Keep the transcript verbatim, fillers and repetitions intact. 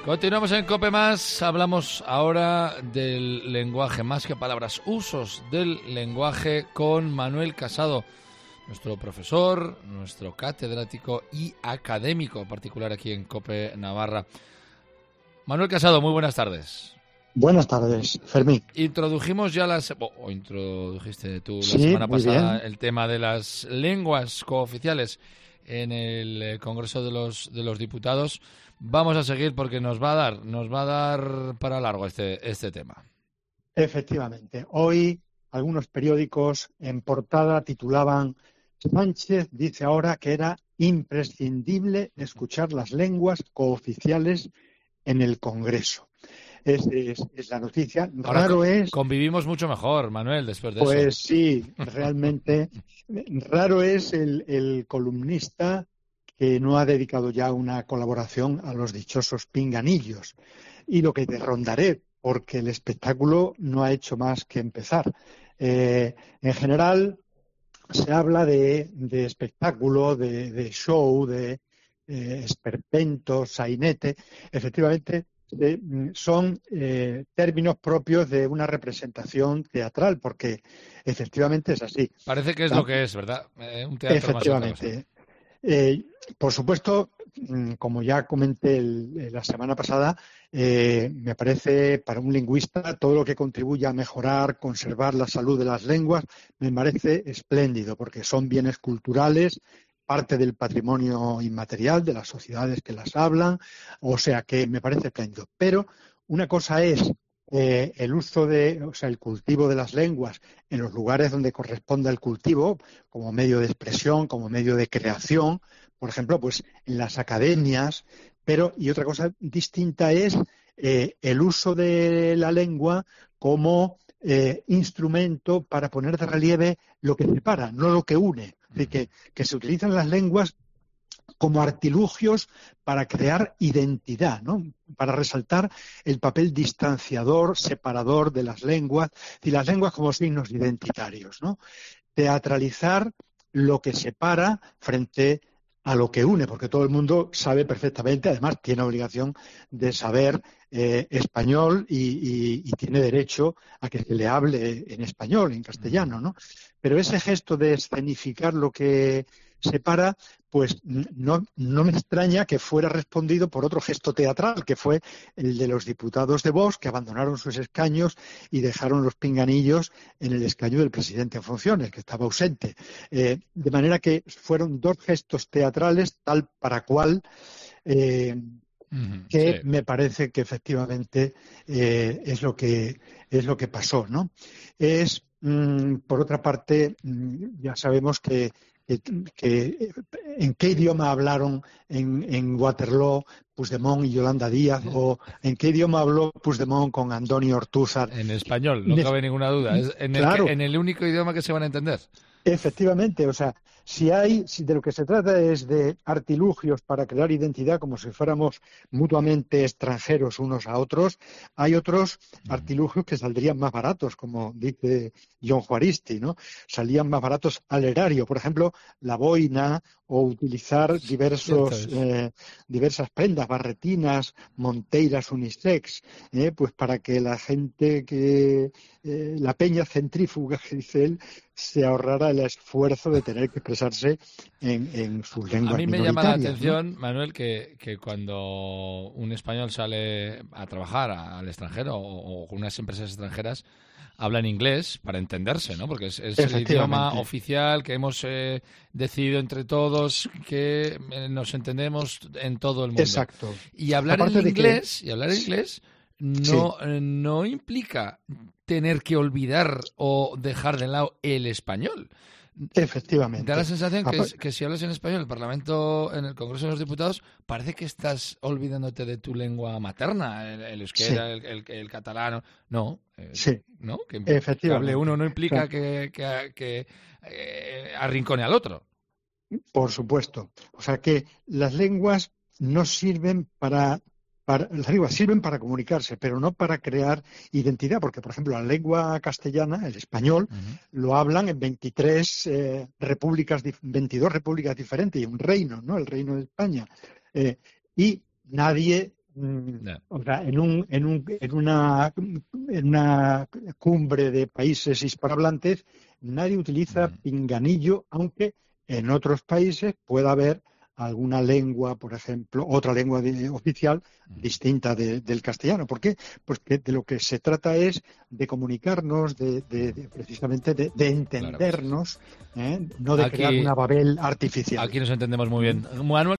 Continuamos en COPE Más. Hablamos ahora del lenguaje, más que palabras, usos del lenguaje con Manuel Casado, nuestro profesor, nuestro catedrático y académico particular aquí en COPE Navarra. Manuel Casado, muy buenas tardes. Buenas tardes, Fermín. Introdujimos ya las... Oh, o introdujiste tú la sí, semana pasada bien. el tema de las lenguas cooficiales en el Congreso de los de los Diputados. Vamos a seguir porque nos va a dar, nos va a dar para largo este, este tema. Efectivamente. Hoy algunos periódicos en portada titulaban: Sánchez dice ahora que era imprescindible escuchar las lenguas cooficiales en el Congreso. Es, es, es la noticia. Ahora Raro co- es... convivimos mucho mejor, Manuel, después de Pues eso. sí, realmente raro es el, el columnista que no ha dedicado ya una colaboración a los dichosos pinganillos. Y lo que te rondaré, porque el espectáculo no ha hecho más que empezar. Eh, en general se habla de, de espectáculo, de, de show, de eh, esperpento, sainete. Efectivamente, eh, son eh, términos propios de una representación teatral, porque efectivamente es así. Parece que es lo que es, ¿verdad? Eh, un teatro más que otra cosa. Efectivamente. Eh, por supuesto, como ya comenté el, la semana pasada, eh, me parece para un lingüista todo lo que contribuya a mejorar, conservar la salud de las lenguas, me parece espléndido, porque son bienes culturales, parte del patrimonio inmaterial de las sociedades que las hablan, o sea que me parece espléndido. Pero una cosa es eh, el uso de, o sea, el cultivo de las lenguas en los lugares donde corresponda el cultivo, como medio de expresión, como medio de creación, por ejemplo, pues en las academias, pero, y otra cosa distinta es eh, el uso de la lengua como eh, instrumento para poner de relieve lo que separa, no lo que une. Es decir, que, que se utilizan las lenguas como artilugios para crear identidad, ¿no? Para resaltar el papel distanciador, separador de las lenguas, y las lenguas como signos identitarios, ¿no? Teatralizar lo que separa frente a lo que une, porque todo el mundo sabe perfectamente, además tiene obligación de saber eh, español y, y, y tiene derecho a que se le hable en español, en castellano, ¿no? Pero ese gesto de escenificar lo que separa, pues no, no me extraña que fuera respondido por otro gesto teatral, que fue el de los diputados de Vox, que abandonaron sus escaños y dejaron los pinganillos en el escaño del presidente en funciones, que estaba ausente. Eh, de manera que fueron dos gestos teatrales, tal para cual, eh, Uh-huh, que sí. me parece que efectivamente eh, es lo que es lo que pasó, ¿no? Es, mm, por otra parte, mm, ya sabemos que Que, que, en qué idioma hablaron en, en Waterloo Puigdemont y Yolanda Díaz, o en qué idioma habló Puigdemont con Antonio Ortúzar. En español, no cabe ninguna duda. Es en el, que, Claro, en el único idioma que se van a entender. efectivamente, o sea, si hay, si de lo que se trata es de artilugios para crear identidad, como si fuéramos mutuamente extranjeros unos a otros, hay otros artilugios que saldrían más baratos, como dice John Juaristi, ¿no? Salían más baratos al erario, por ejemplo, la boina, o utilizar diversos, eh, diversas prendas, barretinas, monteiras unisex, eh, pues para que la gente que, eh, la peña centrífuga, que dice él, se ahorrara el esfuerzo de tener que expresarse en, en sus lenguas A mí me minoritarias, llama la atención, ¿no? Manuel, que, que cuando un español sale a trabajar al extranjero o, o con unas empresas extranjeras, habla en inglés para entenderse, ¿no? Porque es, es el idioma oficial que hemos eh, decidido entre todos que eh, nos entendemos en todo el mundo. Exacto. Y hablar Aparte en inglés, que... y hablar en inglés no, sí. eh, no implica tener que olvidar o dejar de lado el español. Efectivamente. Da la sensación que, es, que si hablas en español en el Parlamento, en el Congreso de los Diputados, parece que estás olvidándote de tu lengua materna, el, el euskera, sí. el, el, el catalán. No, eh, sí. ¿no? Que, Efectivamente. que hable uno no implica o sea, que, que, que eh, arrincone al otro. Por supuesto. O sea que las lenguas no sirven para... Para, las lenguas sirven para comunicarse, pero no para crear identidad, porque, por ejemplo, la lengua castellana, el español, uh-huh. lo hablan en veintitrés eh, repúblicas, veintidós repúblicas diferentes y un reino, ¿no? El reino de España. Eh, y nadie Yeah. O sea, en, un, en, un, en, una, en una cumbre de países hispanohablantes nadie utiliza mm. pinganillo, aunque en otros países pueda haber alguna lengua, por ejemplo, otra lengua de, oficial mm. distinta de, del castellano. ¿Por qué? Pues que de lo que se trata es de comunicarnos, de, de, de precisamente de, de entendernos, claro, pues, ¿eh? No de aquí, crear una Babel artificial. Aquí nos entendemos muy bien. Manuel